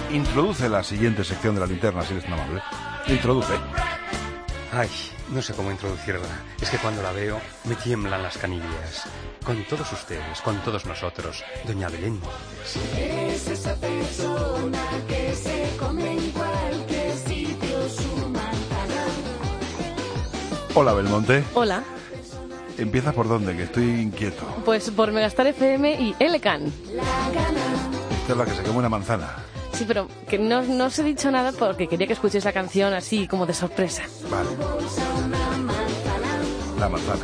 introduce la siguiente sección de la linterna, si eres tan amable. Introduce. Ay, no sé cómo introducirla. Es que cuando la veo me tiemblan las canillas. Con todos ustedes, con todos nosotros, doña Belén Montes. Es esa persona que se come en cualquier sitio su manzana. Hola, Belmonte. Hola. ¿Empieza por dónde? Que estoy inquieto. Pues por Megastar FM y Elecan. Esta es la que se come una manzana. Sí, pero que no os he dicho nada porque quería que escuchéis la canción así como de sorpresa. Vale. La manzana.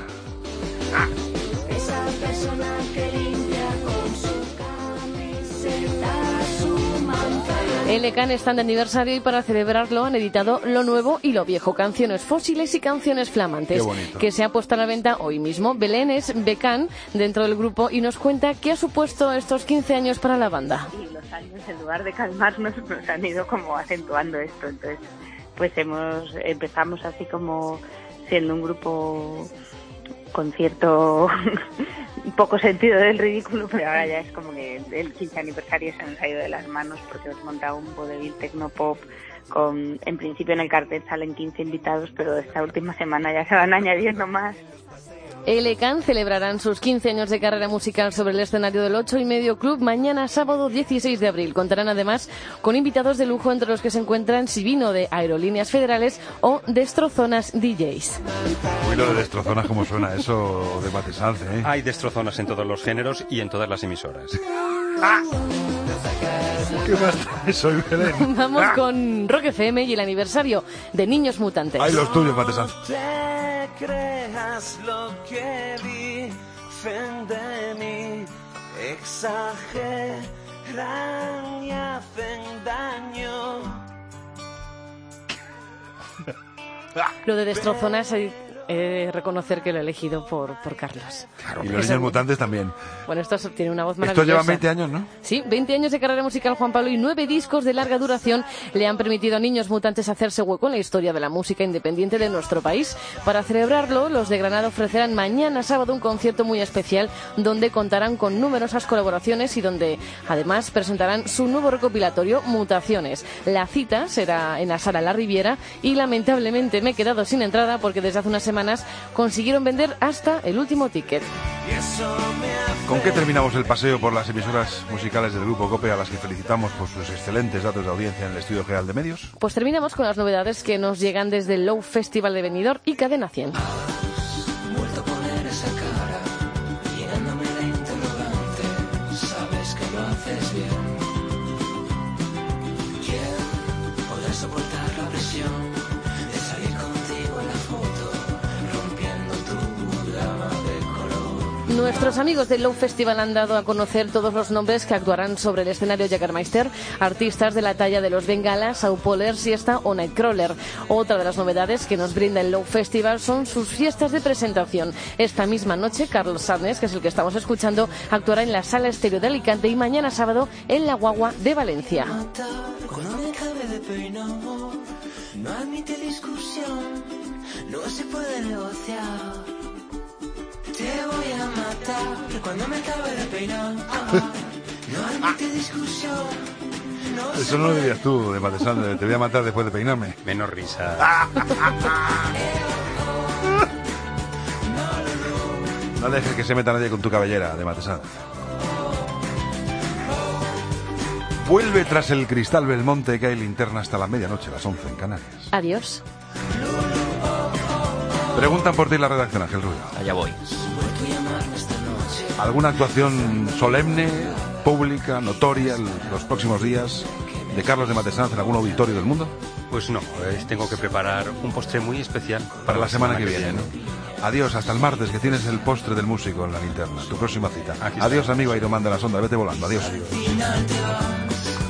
Esa persona que limpia con su camiseta su manzana. Elecan están de aniversario y para celebrarlo han editado lo nuevo y lo viejo, canciones fósiles y canciones flamantes. Qué bonito. Que se ha puesto a la venta hoy mismo. Belén es Becán dentro del grupo y nos cuenta qué ha supuesto estos 15 años para la banda. Y los años, en lugar de calmarnos, nos han ido como acentuando esto. Entonces, pues empezamos así como siendo un grupo con cierto poco sentido del ridículo, pero ahora ya es como que el 15 aniversario se nos ha ido de las manos porque hemos montado un vodevil tecnopop con, en principio en el cartel salen 15 invitados, pero esta última semana ya se van añadiendo más. Elecan celebrarán sus 15 años de carrera musical sobre el escenario del 8:30 Club mañana sábado 16 de abril. Contarán además con invitados de lujo entre los que se encuentran Sibino de Aerolíneas Federales o Destrozonas DJs. Uy, lo de Destrozonas, ¿cómo suena eso de Matesanz, eh? Hay destrozonas en todos los géneros y en todas las emisoras. ¿Qué más traes hoy, Belén? Vamos con Rock FM y el aniversario de Niños Mutantes. Ay, los tuyos, Matesanz. Creas lo que dicen de mí, exageran y hacen daño. Lo de Destrozonas he de reconocer que lo he elegido por Carlos. Claro, y los Niños Mutantes también. Bueno, esto tiene una voz Esto maravillosa. lleva 20 años, ¿no? Sí, 20 años de carrera musical Juan Pablo y 9 discos de larga duración le han permitido a Niños Mutantes hacerse hueco en la historia de la música independiente de nuestro país. Para celebrarlo, los de Granada ofrecerán mañana sábado un concierto muy especial donde contarán con numerosas colaboraciones y donde además presentarán su nuevo recopilatorio Mutaciones. La cita será en la Sala La Riviera y lamentablemente me he quedado sin entrada porque desde hace unas semanas consiguieron vender hasta el último ticket. ¿Con qué terminamos el paseo por las emisoras musicales del Grupo COPE a las que felicitamos por sus excelentes datos de audiencia en el Estudio General de Medios? Pues terminamos con las novedades que nos llegan desde el Low Festival de Benidorm y Cadena 100. Vuelto a poner esa cara, llenándome de interrogante, sabes que lo haces bien. ¿Quién podrá soportar la presión de salir contigo en la foto, rompiendo tu gama de color? Nuestros amigos del Low Festival han dado a conocer todos los nombres que actuarán sobre el escenario Jägermeister, artistas de la talla de los Bengala, Saupoler, Siesta o Nightcrawler. Otra de las novedades que nos brinda el Low Festival son sus fiestas de presentación. Esta misma noche, Carlos Sarnes, que es el que estamos escuchando, actuará en la Sala Estéreo de Alicante y mañana sábado en la Guagua de Valencia. Cuando me cabe de peinar, no admite discusión, no se puede negociar. Te voy a matar cuando me acabe de peinar. No admite discusión. Eso no lo dirías tú, de Matesanz, te voy a matar después de peinarme. Menos risa. No dejes que se meta nadie con tu cabellera, de Matesanz. Vuelve tras el cristal Belmonte, que hay linterna hasta la medianoche, las 11 en Canarias. Adiós. Preguntan por ti en la redacción, Ángel Rubio. Allá voy. ¿Alguna actuación solemne, pública, notoria, en los próximos días de Carlos de Matesanz en algún auditorio del mundo? Pues no, tengo que preparar un postre muy especial Para la semana que viene, ¿no? Adiós, hasta el martes, que tienes el postre del músico en la linterna, tu próxima cita. Aquí está. Adiós, amigo Iron Man de la Sonda, vete volando, adiós. Final te va.